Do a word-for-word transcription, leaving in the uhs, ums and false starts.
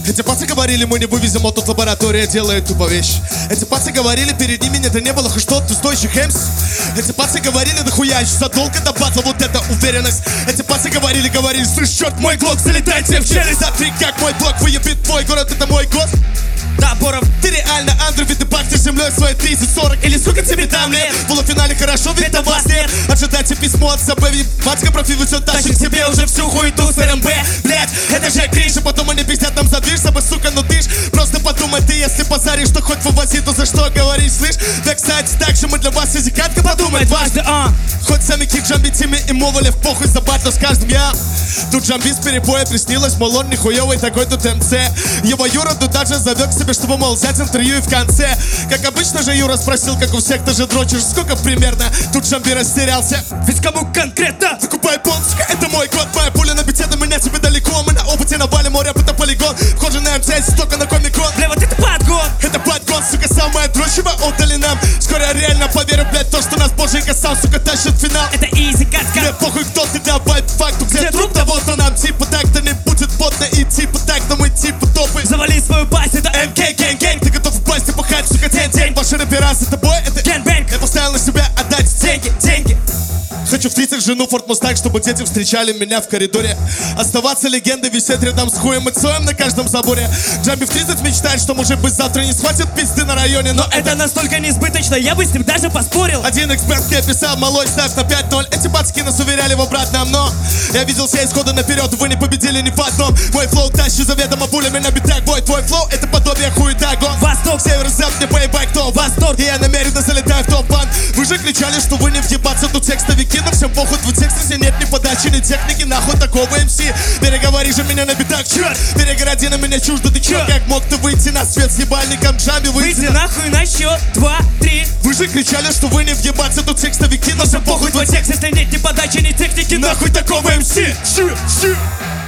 Эти пацы говорили, мы не вывезем, а тут лаборатория делает тупо вещь. Эти пацы говорили, перед ними нет, не было хоть что-то стоящих эмс. Эти пацы говорили, нахуя еще задолго до батла, вот это уверенность. Эти пацы говорили, говорили, слышь, черт, мой глок, залетайте в челюсть. Да ты как мой блок, выебит твой город, это мой год. Да, Боров, ты реально Андрю, ведь ты пахнешь землей своей тридцать сорок. Или, сука, тебе там лет. В полуфинале хорошо, ведь до вас нет. Ожидайте письмо от СБ, ведь батька профиль все тащит себе уже всю хуету с РМБ. Блять, это же криш, и потом они пиздят нам за дверь, чтобы, сука, ну ты ж просто подумай ты, если позаришь, что хоть вывози, то за что говоришь, слышь? Да, кстати, так же мы для вас языкатка подумай дважды, а хоть сами кик джамби тими и мовали в похуй за батлу с каждым я. Тут джамби с перепоя приснилось, мол, он нихуевый такой тут МЦ. Его Юра тут даже завек себе, чтобы, мол, взять интервью и в конце. Как обычно же Юра спросил, как у всех ты же дрочишь, сколько примерно. Тут джамби растерялся, ведь кому конкретно? Закупай пончика, это мой год, моя пуля на бите, до меня тебе далеко. Мы на опыте навалим, море, это полигон. Вхожу на МЦ, только на комикон. Бля, вот это подгон, это подгон, сука, самая дрочева отдали нам. Скоро я реально поверю, блядь, то, что нас боженька сам, сука, тащит в финал. Это изи катка. Мне похуй, кто ты, давай факту, где труп того, то нам типа так-то не будет потно и типа так, но мы типа топы. Завали свою пасть, это МК, гэнг, гэнг, ты готов в пасти пахать, сука, день-день. Ваши рэпера за тобой, это гэнг-бэнг. Я поставил на себя отдать деньги, деньги. Хочу встретить жену Форд Мустанг, чтобы дети встречали меня в коридоре. Оставаться легендой, висеть рядом с хуем и цоем на каждом заборе. Джамби в тридцать мечтает, что может быть завтра не схватит пизды на районе. Но, но это настолько несбыточно, я бы с ним даже поспорил. Один эксперт мне писал, малой, ставь на пять ноль. Эти пацки нас уверяли в обратном, но я видел все исходы наперед, вы не победили ни в одном. Мой флоу тащит заведомо пулями на битах. Бой, твой флоу, это подобие хуета гон. Восток, север, запад, не поебай, кто восторг. И я намеренно залетаю в топ-бан. Вы же кричали, что вы не въебаться, тут текстовики, но всем похуй. В тексте нет ни подачи, ни техники, нахуй такого МС. Переговори же меня на битах, черт. Перегороди на меня чуждо, ты чё? Как мог ты выйти на свет с ебальником Джамби? Выйти, выйти нахуй на счет, два, три. Вы же кричали, что вы не въебаться, тут текстовики, но всем похуй. Твой текст, если нет ни подачи, ни техники, нахуй такого МС. Щи, щи.